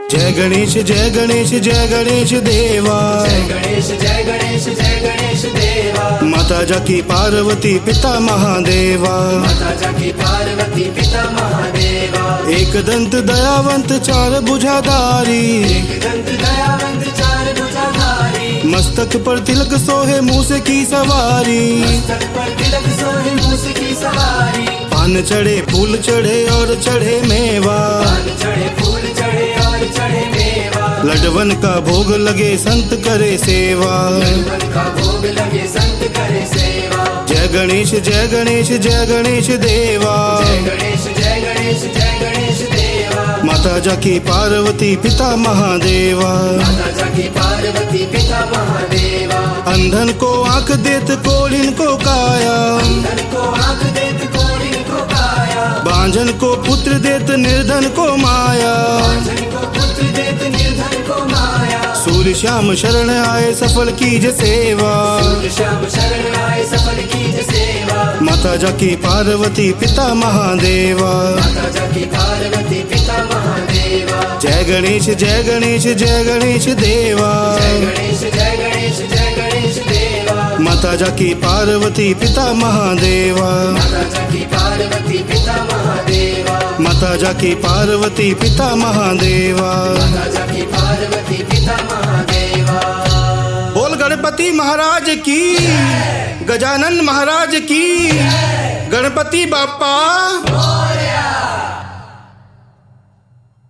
जय गणेश जय गणेश जय गणेश देवा। जय गणेश जय गणेश जय गणेश देवा। माता जाकी पार्वती पिता महादेवा। माता जाकी पार्वती पिता महादेवा। एक दंत दयावंत चार भुजाधारी। एक दंत दयावंत चार भुजाधारी। मस्तक पर तिलक सोहे मूसे की सवारी। मस्तक पर तिलक सोहे मूसे की सवारी। पान चढ़े फूल चढ़े और चढ़े मेवा। पान चढ़े फूल चढ़े और चढ़े मेवा। लडवन का भोग लगे संत करे सेवा। लडवन का भोग लगे संत करे सेवा। जय गणेश जय गणेश जय गणेश देवा। जय गणेश जय गणेश जय गणेश देवा। माता जाकी पार्वती पिता महादेवा। माता जाकी पार्वती पिता महादेवा। अंधन को आंख देत कोढ़िन को काया। अंधन को आंख देत कोढ़िन को काया। बांझन को पुत्र देत निर्धन को माया। बांझन को पुत्र देत निर्धन को माया। सूर्य श्याम शरण आए सफल कीज सेवा। सूर्य श्याम शरण आए सफल कीज सेवा। माता जाकी पार्वती पिता महादेवा। माता जाकी पार्वती पिता महादेवा। जय गणेश जय गणेश जय गणेश देवा। जय गणेश जय गणेश जय गणेश देवा। माता जाकी पार्वती पिता महादेवा। माता जाकी पार्वती पिता महादेवा। माता जाकी पार्वती पिता महादेवा। माता जाकी पार्वती पिता महादेवा। बोल गणपति महाराज की, गजानन महाराज की, गणपति बाप्पा।